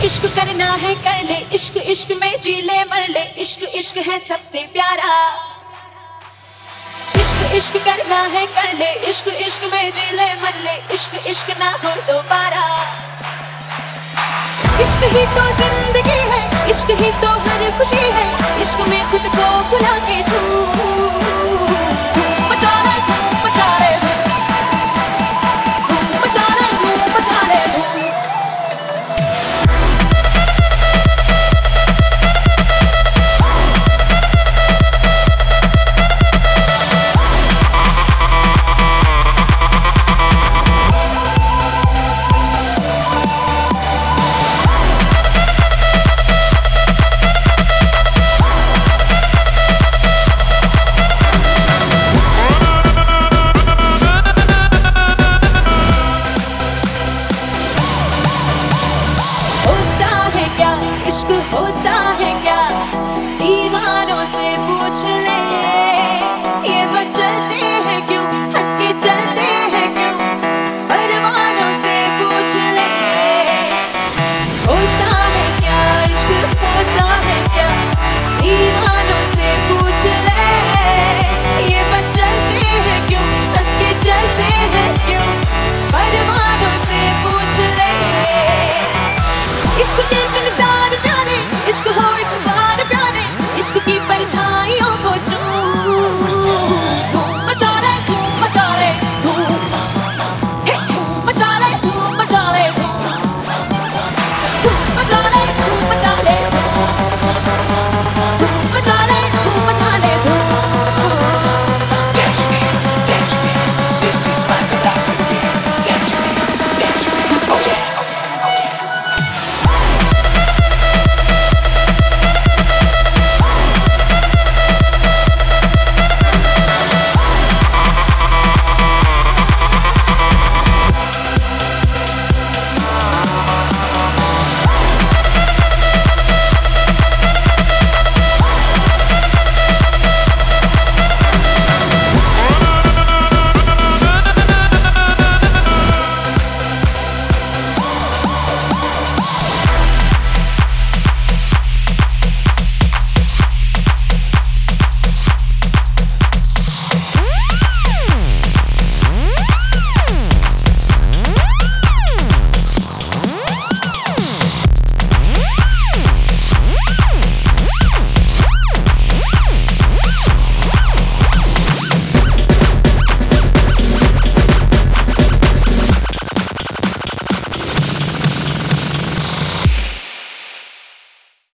इश्क करना है कर ले, इश्क इश्क में जी ले मर ले, इश्क इश्क है सबसे प्यारा। इश्क इश्क करना है कर ले, इश्क इश्क में जी ले मर ले, इश्क इश्क ना हो दोबारा। इश्क ही तो जिंदगी है, इश्क ही तो हर खुशी है, इश्क में खुद को भुला के छू